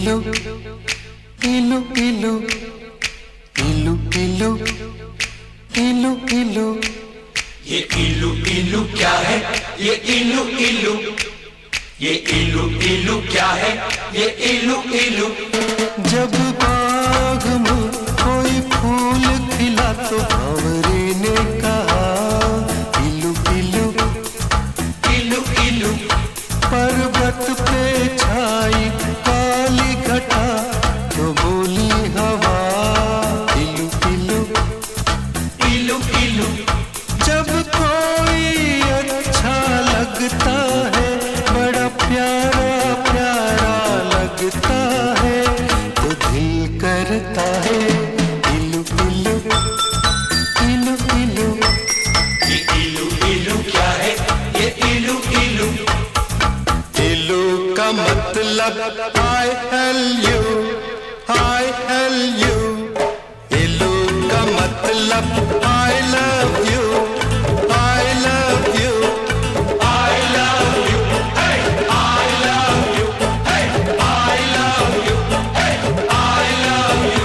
इलू इलू इलू इलू इलू इलू इलू। ये इलू इलू क्या है? ये इलू इलू, ये इलू इलू क्या है? ये इलू इलू। जब बाग में कोई फूल खिला तो भंवरे ने कहा इलू इलू इलू इलू। पर्वत पे छाई काली घटा तो बोली हवा इलू इलू इलू इलू। जब कोई अच्छा लगता है, बड़ा प्यारा प्यारा लगता है, तो दिल करता है इलू इलू इलू इलू। ये इलू इलू क्या है? ये इलू इलू। इलू का मतलब I L U, I L U। इलू का मतलब I love you, I love you, I love you, hey, I love you, hey, I love you, hey, I love you।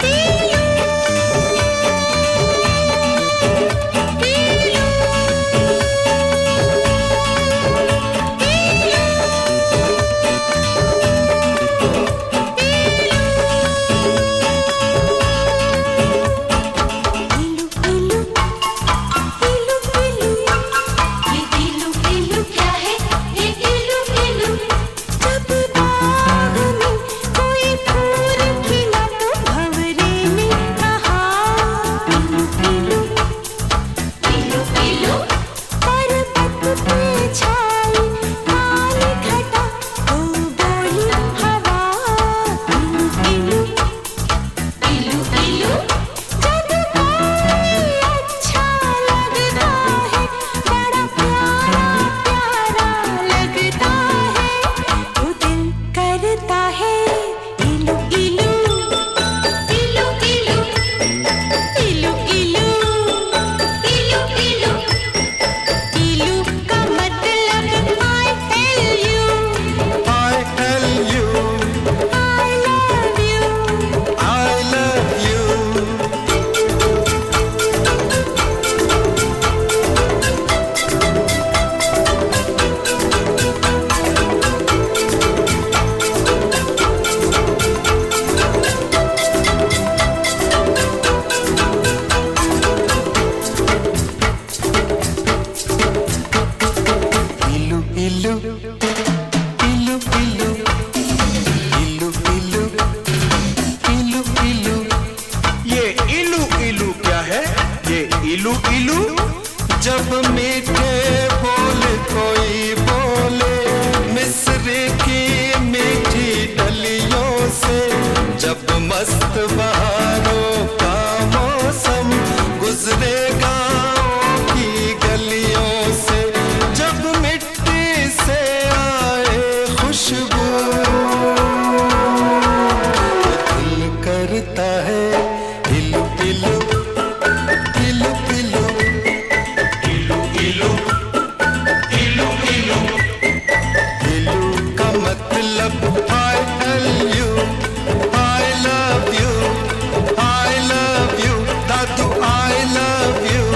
इलू इलू। जब मीठे बोल कोई बोले मिस्र की मीठी डलियों से, जब मस्त बहारों का मौसम गुजरे गाँव की गलियों से, जब मिट्टी से आए खुशबू तो दिल करता है इलू इलू इलू इलू इलू इलू इलू इलू। इलू का मतलब I L U, I love you, I love you, Dadu I love you।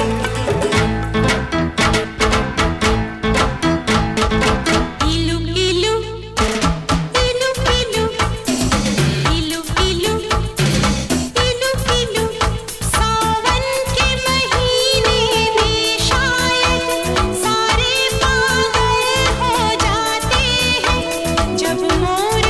इलू इलू इलू इलू इलू इलू इलू इलू। सावन के महीने में शायद सारे पागल हो जाते हैं, जब मोर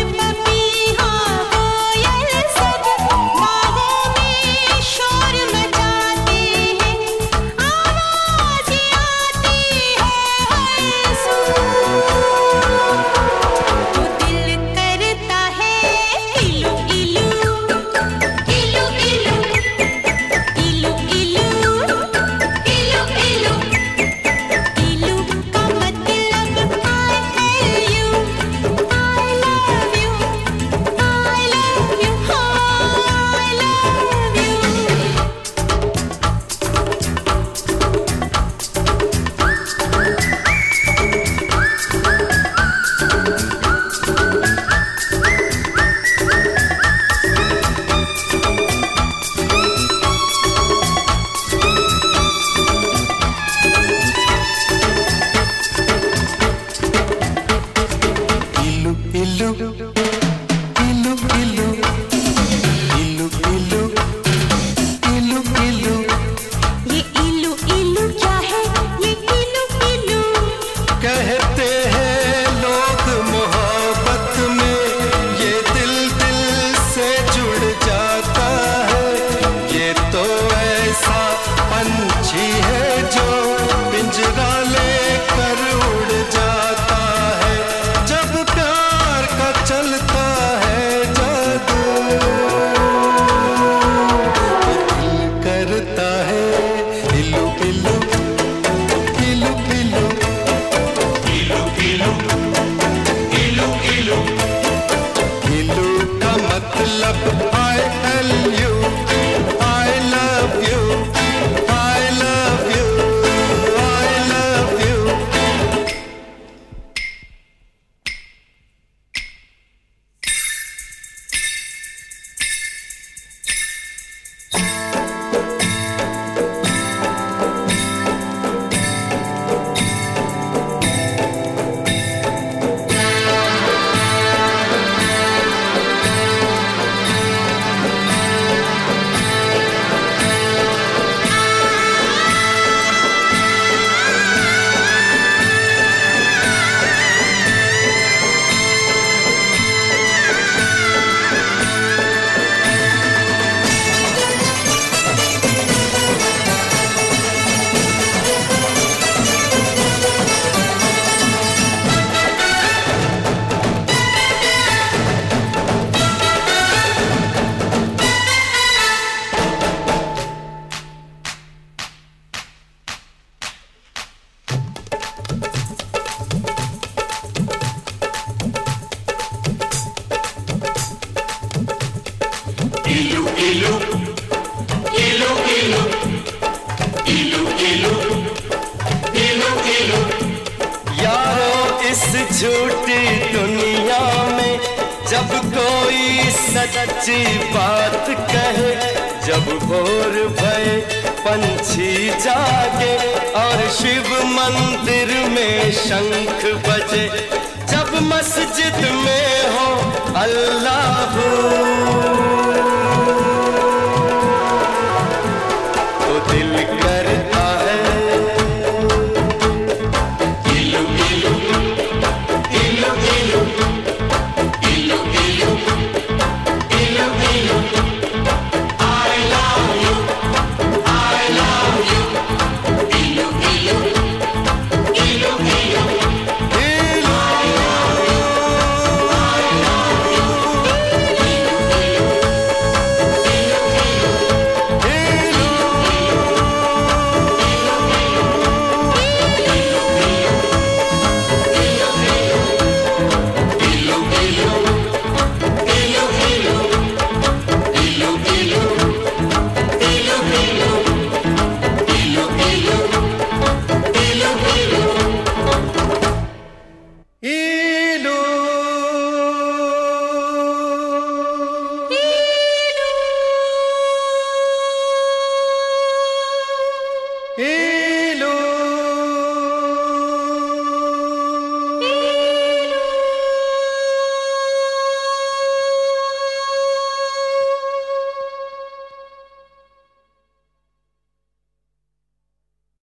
इलू इलू इलू इलू इलू इलू। ये इलू इलू क्या है? ये इलू इलू कहते हैं लोग मोहब्बत में ये दिल दिल से जुड़ जाता है। ये तो ऐसा पंछी है जो पिंजरा लेकर उड़ जाता है। जब प्यार का चलता है जादू दिल करता है इलू इलू इलू इलू। इलू इलू इलू इलू इलू का मतलब I love you, I love you, I love you, I love you। इलू इलू इलू इलू इलू इलू इलू इलू। यारो इस झूठी दुनिया में जब कोई सच्ची बात कहे, जब भोर भये पंछी जागे और शिव मंदिर में शंख बजे, जब मस्जिद में